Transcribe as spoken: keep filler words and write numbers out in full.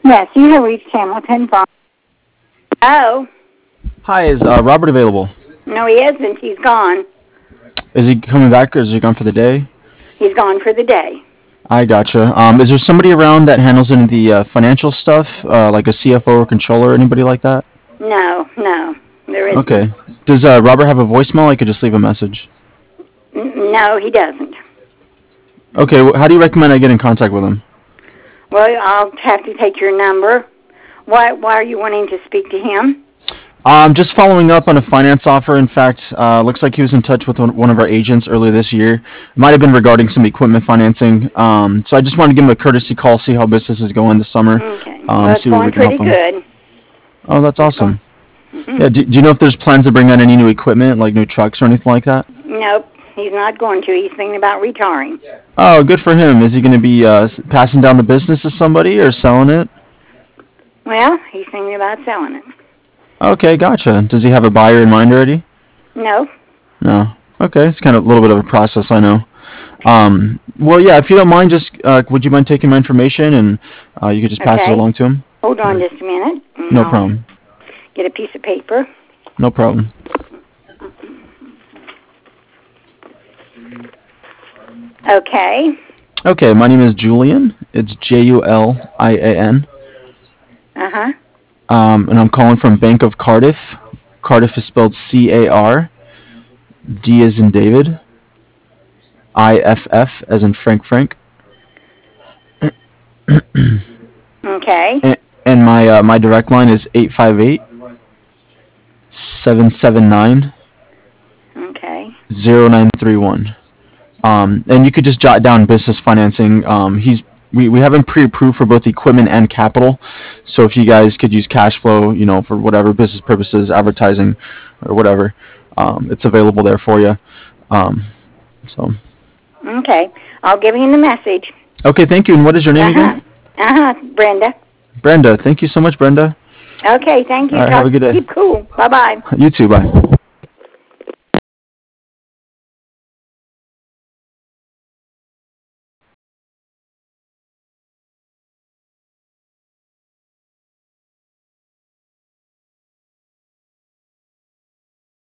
Yes, you have reached Hamilton Farm. Oh, Hi, is uh, Robert available? no, he isn't. He's gone. Is he coming back or is he gone for the day? He's gone for the day. I gotcha. Um, is there somebody around that handles any of the uh, financial stuff, uh, like a C F O or controller, anybody like that? No, no, there isn't. Okay. Does uh, Robert have a voicemail? I could just leave a message. N- no, he doesn't. Okay, wh- how do you recommend I get in contact with him? Well, I'll have to take your number. Why, why are you wanting to speak to him? Um, just following up on a finance offer. In fact, uh, looks like he was in touch with one one of our agents earlier this year. It might have been regarding some equipment financing. Um, so I just wanted to give him a courtesy call, see how business is going this summer. Okay. Um, Well, it's see where we going can help pretty him. good. Oh, that's awesome. Mhm. Yeah. Do, do you know if there's plans to bring out any new equipment, like new trucks or anything like that? Nope, he's not going to. He's thinking about retiring. Oh, good for him. Is he going to be uh, s- passing down the business to somebody or selling it? Well, he's thinking about selling it. Okay, gotcha. Does he have a buyer in mind already? No. No. Okay, it's kind of a little bit of a process, I know. Um, well, yeah, if you don't mind, just uh, would you mind taking my information and uh, you could just pass it Okay. along to him? Hold on just a minute. and No I'll problem. Get a piece of paper. No problem. Okay. Okay, my name is Julian. It's J U L I A N. Uh-huh. Um, and I'm calling from Bank of Cardiff. Cardiff is spelled C A R, D as in David, I F F as in Frank Frank. Okay. And, and my uh, my direct line is eight five eight, seven seven nine, Okay. zero nine three one. Um, and you could just jot down business financing. Um, he's we, we have him pre-approved for both equipment and capital. So if you guys could use cash flow, you know, for whatever business purposes, advertising, or whatever, um, it's available there for you. Um, so Okay. I'll give him the message. okay, thank you. And what is your name Uh-huh. again? Uh-huh. Brenda. Brenda. Thank you so much, Brenda. Okay, thank you. All right, have a good day. Keep cool. Bye-bye. You too. Bye.